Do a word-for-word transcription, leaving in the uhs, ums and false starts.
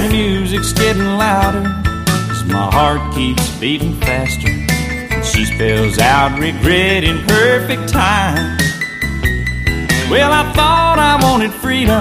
the music's getting louder as my heart keeps beating faster. She spells out regret in perfect time. Well, I thought I wanted freedom,